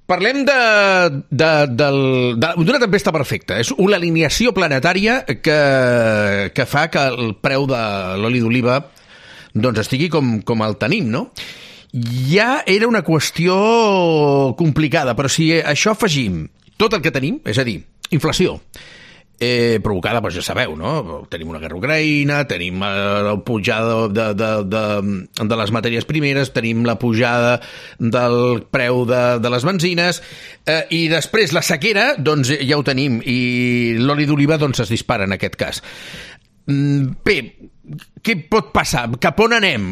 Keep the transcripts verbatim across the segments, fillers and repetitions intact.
Parlem de, de, del, de, d'una tempesta perfecta. És una alineació planetària que, que fa que el preu de l'oli d'oliva doncs estigui com, com el tenim, no? Ja era una qüestió complicada, però si a això afegim tot el que tenim, és a dir, inflació, eh, provocada, doncs ja sabeu, no? Tenim una guerra a Ucraïna, tenim la pujada de, de, de, de les matèries primeres, tenim la pujada del preu de, de les benzines, eh, i després la sequera, doncs ja ho tenim, i l'oli d'oliva doncs es dispara en aquest cas. Bé, què pot passar? Cap on anem?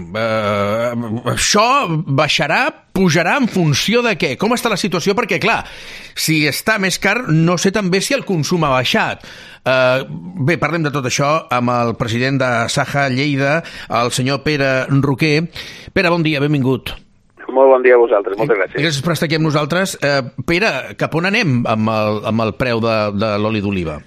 Uh, això baixarà, pujarà en funció de què? Com està la situació? Perquè, clar, si està més car, no sé també si el consum ha baixat. Uh, bé, parlem de tot això amb el president de Saja Lleida, el senyor Pere Roquer. Pere, bon dia, benvingut. Molt bon dia a vosaltres, moltes gràcies. Gràcies per estar aquí amb nosaltres. Uh, Pere, cap on anem amb el, amb el preu de, de l'oli d'oliva?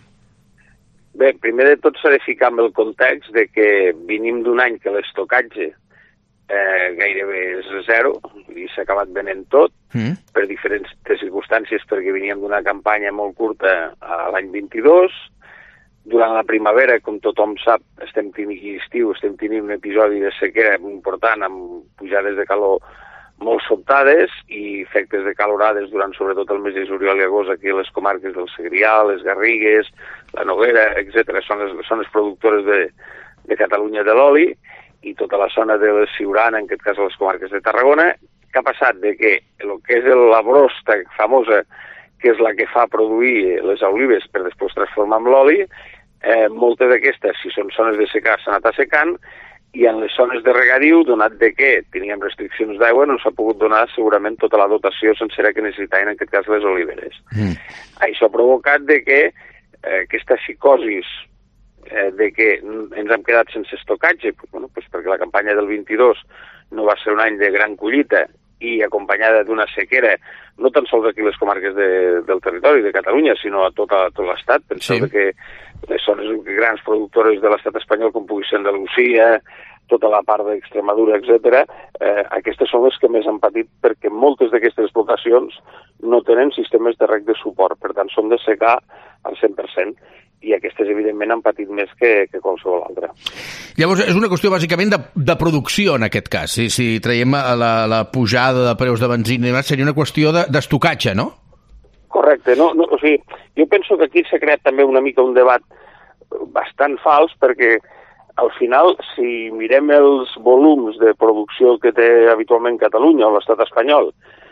Bé, primer de tot s'ha de ficar amb el context de que venim d'un any que l'estocatge eh, gairebé és zero i s'ha acabat venent tot mm. per diferents circumstàncies, perquè veníem d'una campanya molt curta a l'any vint-i-dos. Durant la primavera, com tothom sap, estem tenint estiu, estem tenint un episodi de sequera important amb pujades de calor molt sobtades i efectes de calorades durant sobretot el mes de juliol i agost aquí a les comarques del Segrià, les Garrigues, la Noguera, etcètera. Són les zones productores de, de Catalunya de l'oli i tota la zona de la Siurana, en aquest cas a les comarques de Tarragona. Què ha passat? De que el que és la brosta famosa, que és la que fa produir les olives per després transformar en l'oli, eh, moltes d'aquestes, si són zones de secar, s'han anat assecant, i en les zones de regadiu, donat de que teníem restriccions d'aigua, no s'ha pogut donar segurament tota la dotació sencera que necessitaven, en aquest cas, les oliveres. Mm. Això ha provocat de que eh, aquesta psicosis eh, de que ens hem quedat sense estocatge, pues, bueno, pues perquè la campanya del vint-i-dos no va ser un any de gran collita i acompanyada d'una sequera, no tan sols aquí les comarques de, del territori de Catalunya, sinó a tot, a tot l'estat. Penseu sí. que les zones grans productores de l'estat espanyol, com pugui ser Andalusia, tota la part d'Extremadura, etcètera, eh, aquestes són les que més han patit perquè moltes d'aquestes explotacions no tenen sistemes de reg de suport, per tant són de secar al cent per cent, i aquestes evidentment han patit més que, que qualsevol altra. Llavors és una qüestió bàsicament de, de producció en aquest cas, si, si traiem la, la pujada de preus de benzina, seria una qüestió d'estocatge, no? Correcte, no, no, o sigui, jo penso que aquí s'ha creat també una mica un debat bastant fals, perquè al final, si mirem els volums de producció que té habitualment Catalunya o l'estat espanyol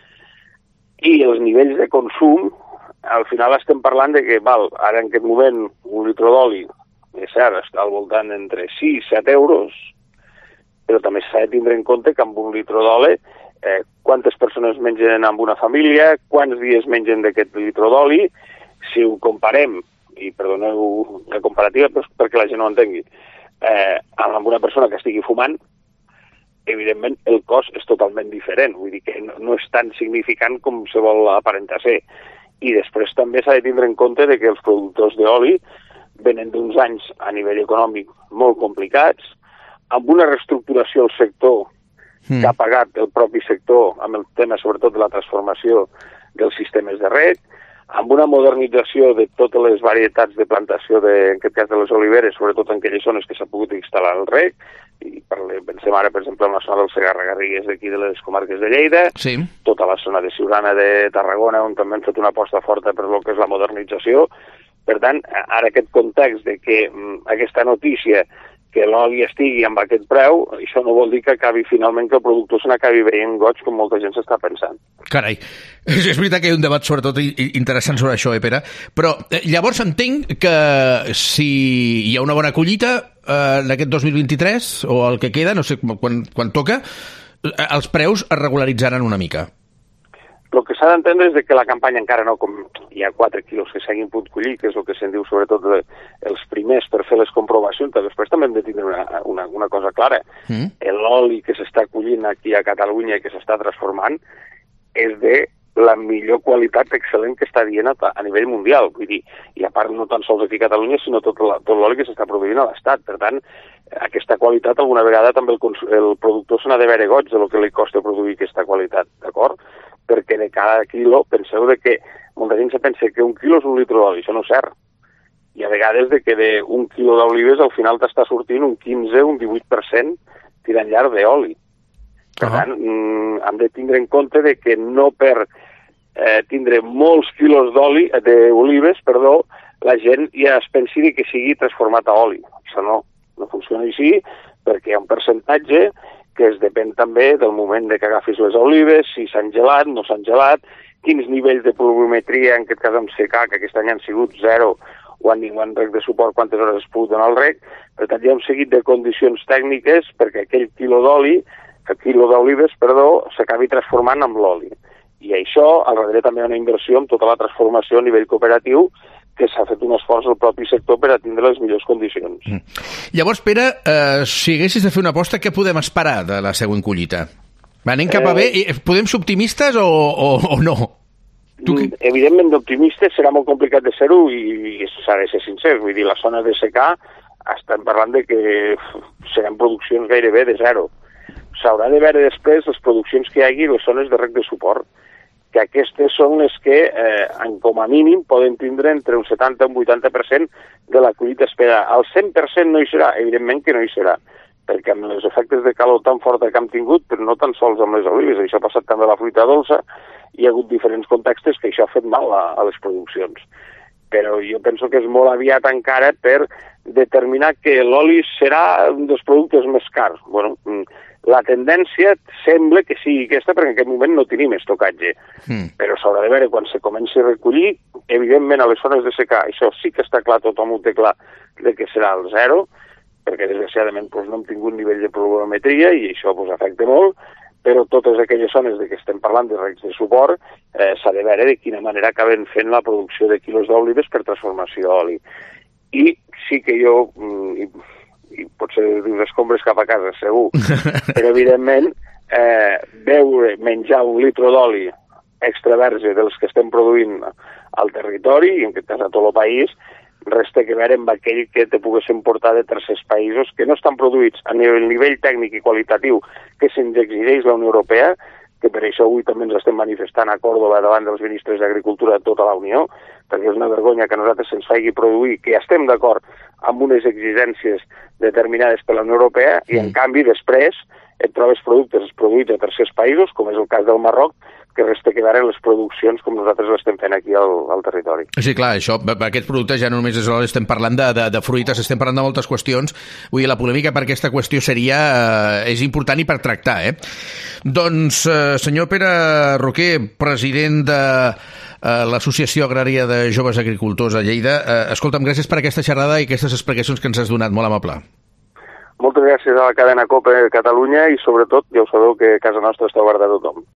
i els nivells de consum, al final estem parlant de que, val, ara en aquest moment un litre d'oli, és cert, està al voltant entre sis i set euros, però també s'ha de tindre en compte que amb un litre d'oli eh, quantes persones mengen amb una família, quants dies mengen d'aquest litre d'oli, si ho comparem, i perdoneu la comparativa però perquè la gent no ho entengui, eh, amb una persona que estigui fumant, evidentment el cost és totalment diferent, vull dir que no, no és tan significant com se vol aparentar ser. I després també s'ha de tindre en compte de que els productors d'oli venen d'uns anys a nivell econòmic molt complicats, amb una reestructuració del sector mm. que ha pagat el propi sector amb el tema sobretot de la transformació dels sistemes de reg, amb una modernització de totes les varietats de plantació, de, en aquest cas de les oliveres, sobretot en aquelles zones que s'ha pogut instal·lar el reg, i parlem, pensem ara, per exemple, en la zona del Segarra-Garrigues d'aquí de les comarques de Lleida, sí. tota la zona de Siurana de Tarragona, on també han fet una aposta forta per lo que és la modernització. Per tant, ara aquest context de que mm, aquesta notícia que l'oli estigui amb aquest preu, això no vol dir que acabi finalment que el productor se n'acabi veient goig com molta gent s'està pensant. Carai, és veritat que hi ha un debat sobretot interessant sobre això, eh, Pere? Però eh, llavors entenc que si hi ha una bona collita eh, d'aquest dos mil vint-i-tres, o el que queda, no sé quan, quan toca, eh, els preus es regularitzaran una mica. El que s'ha d'entendre és que la campanya encara no, com hi ha quatre quilos que s'hagin pogut collir, que és el que se'n diu sobretot de, els primers per fer les comprovacions, però després també hem de tindre una, una, una cosa clara. Mm. L'oli que s'està collint aquí a Catalunya i que s'està transformant és de la millor qualitat excel·lent que està dient a, a nivell mundial. Vull dir, i a part no tan sols aquí a Catalunya, sinó tot, la, tot l'oli que s'està produint a l'Estat. Per tant, aquesta qualitat alguna vegada també el, el productor se n'ha de veure goig de lo que li costa produir aquesta qualitat, d'acord? perquè de cada quilo, penseu de que molta gent se pensa que un quilo és un litre d'oli, això no és cert. I a vegades de que d'un quilo d'olives al final t'està sortint un quinze, un divuit per cent tirant llarg d'oli. Per uh -huh. tant, mm, hem de tindre en compte de que no per eh, tindre molts quilos d'oli, d'olives, perdó, la gent ja es pensi que sigui transformat a oli. Això no, no funciona així, perquè hi ha un percentatge que es depèn també del moment de que agafis les olives, si s'han gelat, no s'han gelat, quins nivells de pluviometria, en aquest cas amb secà, que aquest any han sigut zero, o en ningú rec de suport, quantes hores es pogut donar el rec. Per tant, hi ha un seguit de condicions tècniques perquè aquell quilo d'oli, el quilo d'olives, perdó, s'acabi transformant en l'oli. I això, al darrere també hi ha una inversió en tota la transformació a nivell cooperatiu, que s'ha fet un esforç al propi sector per a tindre les millors condicions. Mm. Llavors, Pere, eh, si haguessis de fer una aposta, què podem esperar de la següent collita? Va, anem cap a bé? Eh... Podem ser optimistes o, o, o no? Tu... Evidentment, d'optimistes serà molt complicat de ser-ho i, i s'ha de ser sincer. Vull dir, la zona de secà estem parlant de que seran produccions gairebé de zero. S'haurà de veure després les produccions que hi hagi les zones de rec de suport, que aquestes són les que, eh, en, com a mínim, poden tindre entre un setanta i un vuitanta per cent de la collita esperada. El cent per cent no hi serà, evidentment que no hi serà, perquè amb els efectes de calor tan forta que hem tingut, però no tan sols amb les olives, això ha passat també a la fruita dolça, hi ha hagut diferents contextes que això ha fet mal a, a les produccions. Però jo penso que és molt aviat encara per determinar que l'oli serà un dels productes més cars. Bueno, la tendència sembla que sigui aquesta perquè en aquest moment no tenim estocatge, mm. però s'haurà de veure quan se comenci a recollir. Evidentment, a les zones de secà, això sí que està clar, tothom ho té clar, de que serà el zero, perquè desgraciadament doncs, no hem tingut nivell de pluviometria i això doncs, afecta molt, però totes aquelles zones de què estem parlant de recs de suport eh, s'ha de veure de quina manera acaben fent la producció de quilos d'olives per transformació a oli. I sí que jo... I, i potser dius escombres cap a casa, segur, però evidentment eh, beure, menjar un litre d'oli extra verge dels que estem produint al territori, i en aquest cas a tot el país, resta que veure amb aquell que te poguessin portar de tercers països que no estan produïts a nivell, nivell tècnic i qualitatiu que se'ns exigeix la Unió Europea, que per això avui també ens estem manifestant a Còrdova davant dels ministres d'Agricultura de tota la Unió, perquè és una vergonya que a nosaltres se'ns faci produir, que ja estem d'acord amb unes exigències determinades per la Unió Europea, i en canvi després et trobes productes produïts a tercers països, com és el cas del Marroc, que resta que veure les produccions com nosaltres l'estem fent aquí al, al territori. Sí, clar, això, aquests productes ja no només és, estem parlant de, de, de fruites, estem parlant de moltes qüestions. Vull dir, la polèmica per aquesta qüestió seria, eh, és important i per tractar, eh? Doncs, eh, senyor Pere Roquer, president de eh, l'Associació Agrària de Joves Agricultors a Lleida, eh, escolta'm, gràcies per aquesta xerrada i aquestes explicacions que ens has donat, molt amable. Moltes gràcies a la cadena COPE Catalunya i, sobretot, ja ho sabeu que a casa nostra està oberta a tothom.